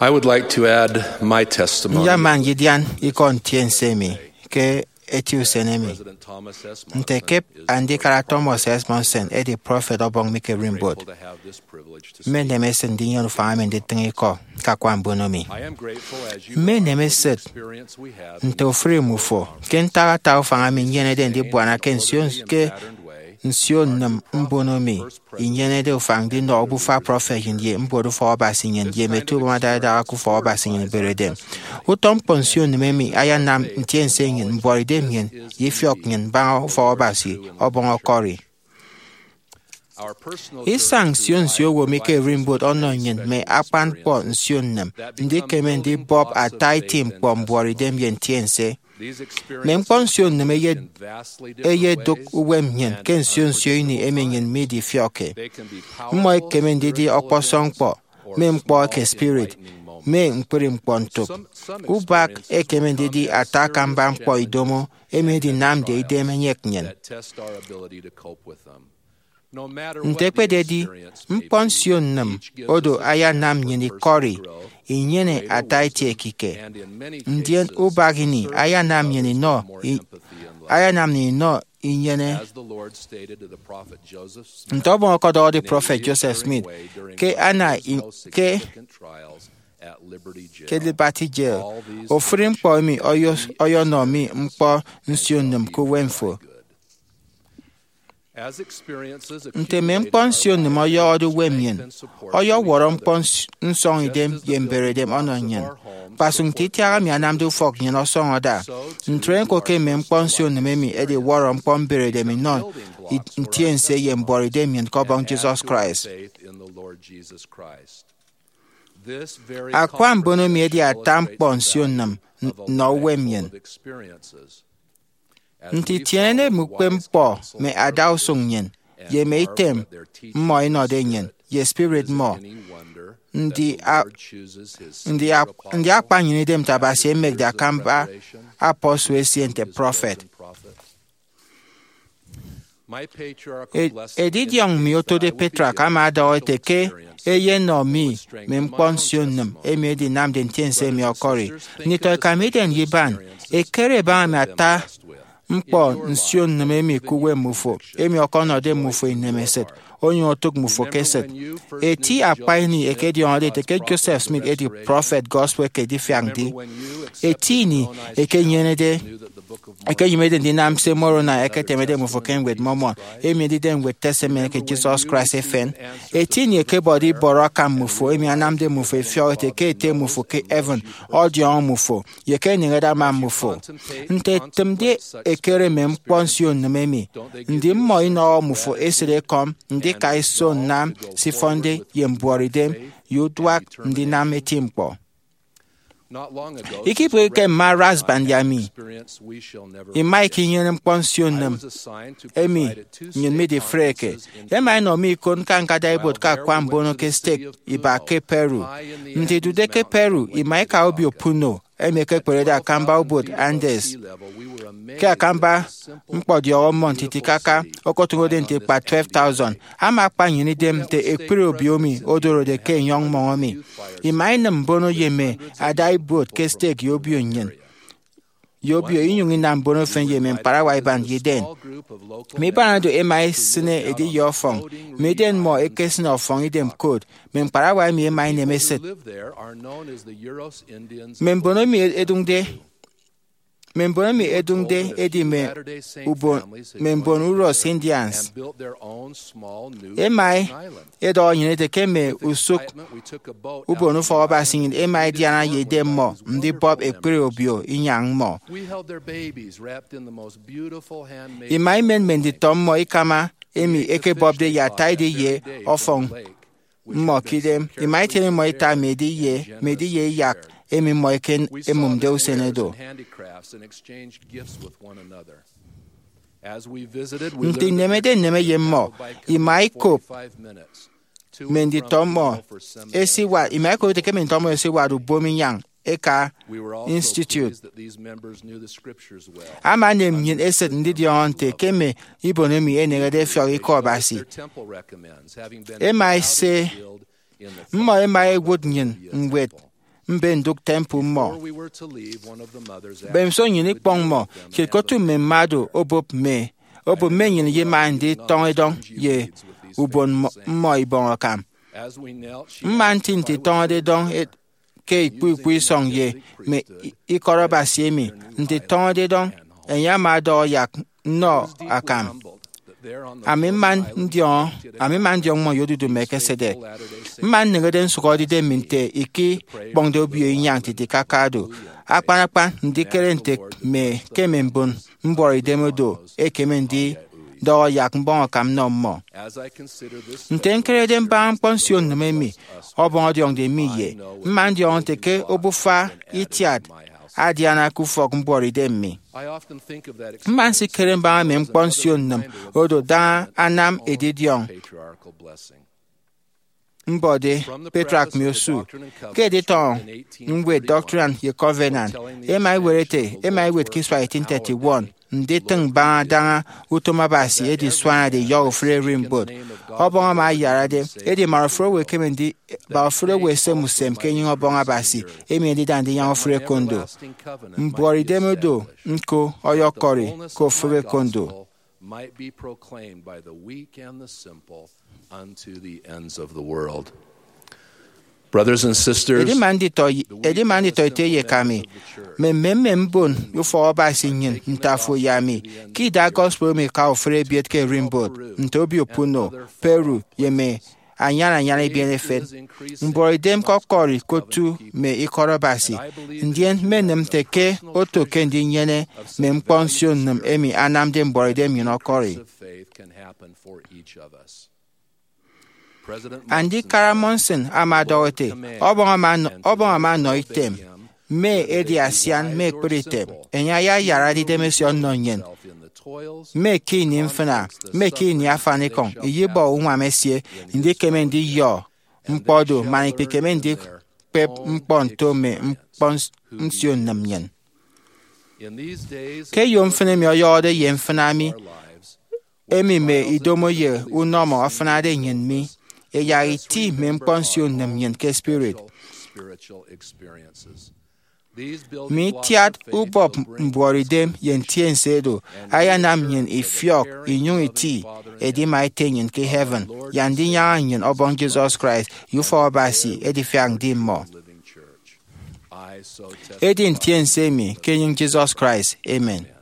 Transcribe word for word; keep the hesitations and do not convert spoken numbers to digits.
I would like to add my testimony. Yaman Gideon ikon tien semi ke etiu senemi. Ntekep andi kara Thomas S. Monson e di prophet obong mike rimbod. Me nemesen dinyon faamen de tengiko kakwan bonomi. Me nemeset nte ofri mufo. Ken tara tau faamen yene den di buana ken sion ke nsion nam mbonomi. Inyene de ufang di no obu fa prophet yinye mbodo fa obasin yinye metu bama da ku fa obasin yin beredem. Utom pension memi aya nam ntien senyin mboridem yin yefyok yin ba fa obasi obon okori. Isang sion sio wo mike rimbot ononyin me apan po nsion nam ndi kemen di bob atai tim po mboridem yin tien se. Men pension ne meye eye dok uwem yen ken sion sio ni emenyen midi fioke. Mo kemen di di okposong po men po ke spirit me mprim pontok. Ubak e kemen di di atakan ban po idomo eme di nam de ide menyek nyen. Ntekwe de di mpension nam odo aya nam nyeni kori inyene ataiti ekike. Ndien ubagini aya nam nyeni no aya nam ni no inyene ntobo kodo di prophet Joseph Smith ke ana ke ke Liberty Jail ofri mpo mi oyo oyo no mi mpo nsion nam ko wenfo. Nte men pension ni mo yo odu wemien. Oyo woro nsong idem yembere dem ononyen. Pasung titiara mi anamdu fok nyen osong oda. Ntren ko ke men pension ni memi ede woro mpombere dem non. Ntien se yembore dem yen kobong Jesus Christ. Akwa mbono mi ede atam pension nam no wemien. Nti tiene mukwe mpo me adao sung yen, ye me item mo ino de yen, ye spirit mo. Ndi a ndi a ndi a pa nyini dem tabasi e mek da kamba apostle siente prophet. Edid young mi oto de Petra kama ada oite ke e ye no mi me mponsion nam e me di nam den tiense mi okori. Nito e kamiden yiban e kere ba me ata mpo nsion na memi kuwe mufo emi okono de mufo inemeset onyo otok mufo keset eti apaini ekedi onde teke Joseph Smith edi prophet gospel kedi fiangdi eti ni ekenyene de ekeyimede ndi namse moro na eketemede mufo kenwed momo emi di den with testament ke Jesus Christ efen eti ni ekebody boraka mufo emi anamde mufo efio teke ete mufo ke heaven audio mufo yeke ni ngada ma mufo nte temde ekere mem pension na memi ndi mo ino mufo esere kom ndi kai son nam si fonde yemboridem yudwak ndi nam etimpo. Iki pweke ma rasband yami. Ima iki nyenem pension nam. Emi, nyen mi di freke. Ema ino mi kon kanka daibot ka kwam bono ke stek iba ke Peru. Nti dude ke Peru, ima ika obi opuno. Eme ke kwereda kamba ubot Andes. Ke akamba mpodi omo ntiti kaka okotungo den te pa twelve thousand. Ama akpa nyini dem te ekpiri obi omi odoro de ke nyong mongomi. Ima ina mbono yeme adai bot ke stek yobi onyen. Yobi inyungi na mbono fen yeme mpara waiban yeden. Meba do ema sine edi yofong. Meden mo ekesine ofong idem code. Men mpara wai mi ema ine meset. Men bono mi edungde Membono mi edungde edi me ubon membono uros Indians. Emai edo nyine te keme usuk ubono fa obasin emai diana yede mo ndi bob ekpere obio inyang mo. Emai men men di tom mo ikama emi eke bob de ya taide ye ofong mo kidem. Emai tene mo ita medi ye medi ye yak emi mo eken emum deu senedo. Nti nemede neme yemmo imai kop mendi tomo esi wa imai kop teke men tomo esi wa du bomi yang eka institute ama nem nyin eset ndi di onte keme ibonemi enegede fio iko basi emai se mmo emai wood nyin ngwet mbe nduk temple mo bem so nyini kpong mo ke kotu me madu obop me obop me nyini ye mandi tong edong ye ubon mo ibon akam man tin ti tong edong et ke ikpu ikpu song ye me ikoroba siemi nti tong edong enya ma do yak no akam Ami man ndion, ami man ndion mo yodu du meke sede. Man ngeden sukodi de minte iki bongdo biyo inyang titi kakado. Akpan akpan ndikere nte me kemembun mbori demodo e kemendi do yak mbon kam no mo. Nte nkere de mba pension no memi obon diong de mi ye. Man dion teke obufa itiad adiana kufok mbori de mi. Man si kere mba me pension nam odo da anam edidion. Mbode Petrak Miosu ke de ton ngwe doctrine ye covenant e mai werete e mai wet kiswa eighteen thirty-one nde teng ba da utoma basi e di swana de yo free rimbod obon ma yara de e di marofro we kemendi ba fro we se musem kenyin obon abasi e mi di dan de yan free kondo mbori demodo nko oyokori ko free kondo might be proclaimed by the weak and the simple unto the ends of the world. Brothers and sisters, edi mandi to edi mandi to te ye kami me me membon yo for ba sinyin ntafo yami ki da gospel me ka ofre biet ke rimbod ntobi opuno Peru yeme anyana anyana bien efet mbori dem ko kori kotu me ikorobasi ndien menem teke oto kendi nyene me mponsion nam emi anam dem mbori dem you know kori Andi Karamonson amadote obon ama obon ama noitem me edi asian me pritem enya ya yara di demesion nonyen me ki ni mfana me ki ni afanikon yibo unwa mesie ndi kemendi yo mpodo mani kemendi pep mponto me mponsion namyen ke yo mfana mi yo de yemfana mi emi me idomo ye unomo afana de nyen mi e ya iti me pension nam yen ke spirit mi tiat ubop mbori dem yen tien sedo aya nam yen ifiok inyun iti e di mai tenyen ke heaven yan di yan yen obon Jesus Christ you for basi e di fiang di mo e di tien se mi ke yen Jesus Christ amen.